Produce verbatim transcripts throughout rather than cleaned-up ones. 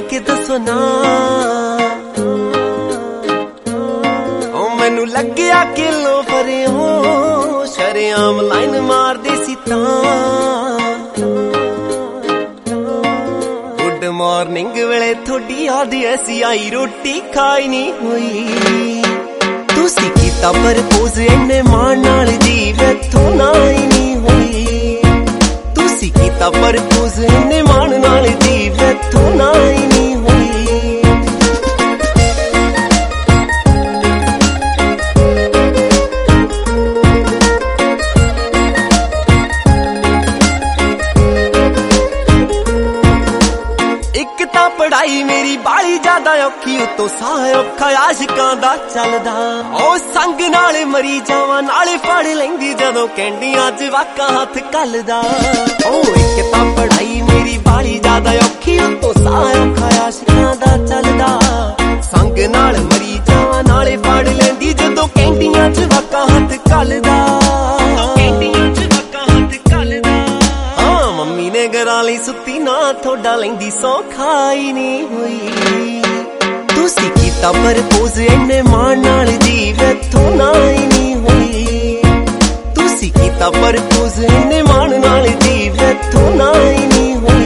के दसो ना ओ मैनू लग्या किलो भरे हो शरेआम लाइन मार दे सी तां गुड मॉर्निंग वेले थोड़ी याद ऐसी आई रोटी खाई नहीं हुई तुसी कीता प्रपोज इन्ने मान नाल जी वैथों ना ही नहीं हुई तुसी कीता प्रपोज इन्ने मान नाल जी वैथों ना ही नहीं हुई पढ़ाई मेरी बाली ज्यादा औखी उतो साह औखा आशिकां दा चलदा ओ संग नाल मरी जावां नाले फड़ लैंदी जदों कैंडियां च वाका हथ कलदा ओ इक तां पढ़ाई मेरी बाली ज्यादा औखी उतो साह औखा आशिकां दा चलदा संग नाल मरी जावां नाले फड़ लैंदी जदों कैंडियां च वाका हथ कलदा गराली सुती ना थोड़ा लेंदी सौ खाई नहीं हुई तुसी कीता प्रपोज इन्ने मान नाल जी वैथों ना ही नहीं हुई तुसी कीता प्रपोज इन्ने मान नाल जी वैथों ना ही नहीं हुई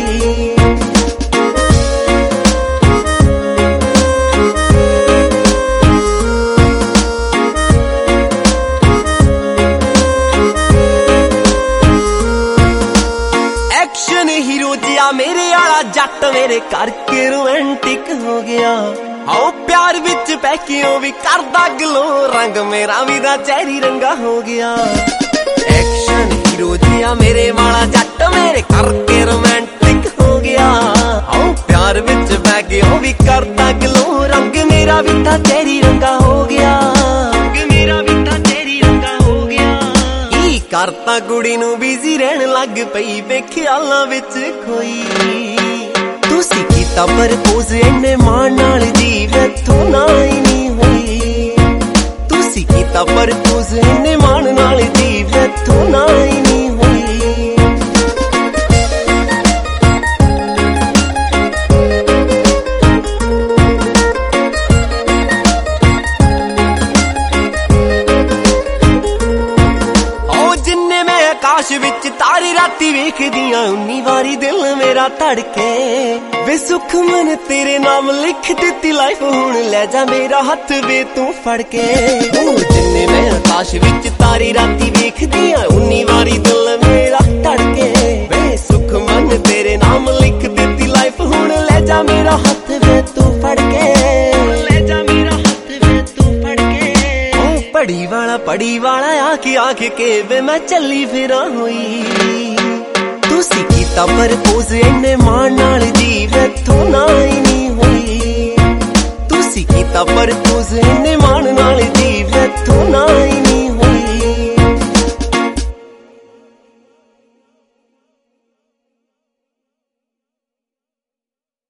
हीरो जिया मेरे आला जट मेरे करके रोमांटिक हो गया आओ प्यार विच पैकियों भी करदा गलो रंग मेरा भी दा चेहरी रंगा हो गया एक्शन हीरो जिया मेरे वाला जट मेरे करके रोमांटिक हो गया आओ प्यार विच पैकियों भी करदा गलो रंग मेरा भी दा चेहरी रंगा हो गया मेरा भी दा चेहरी रंगा हो गया करता कुड़ी नू बिजी रहन लग पई वे ख्यालां विच खोई तुसी कीता प्रपोज इन्ने मान नाल जी वैथों ना ही नहीं हुई तुसी कीता प्रपोज इन्ने मान नाल जी वैथों ना ही नहीं हुई आकाश विच तारे राती वेखदियां उन्नी वारी दिल मेरा धड़के वे सुख मन तेरे नाम लिख दिती लाइफ हुण ले जा मेरा हथ वे तू फड़ के जिन्ने मैं आकाश विच तारे राती वेखदियां उन्नी वारी दिल मेरा धड़के वे सुख मन तेरे नाम लिख दिती लाइफ हुण ले जा मेरा हथ वे तू फड़ के ले जा मेरा हथ वे तू फड़ के पड़ी वाला पड़ी वाला आके आके के वे मैं चली फिरा हुई तुसी कीता प्रपोज इन्ने मान नाल जी वैथों ना ही नहीं हुई तुसी कीता प्रपोज इन्ने मान नाल जी वैथों ना ही नहीं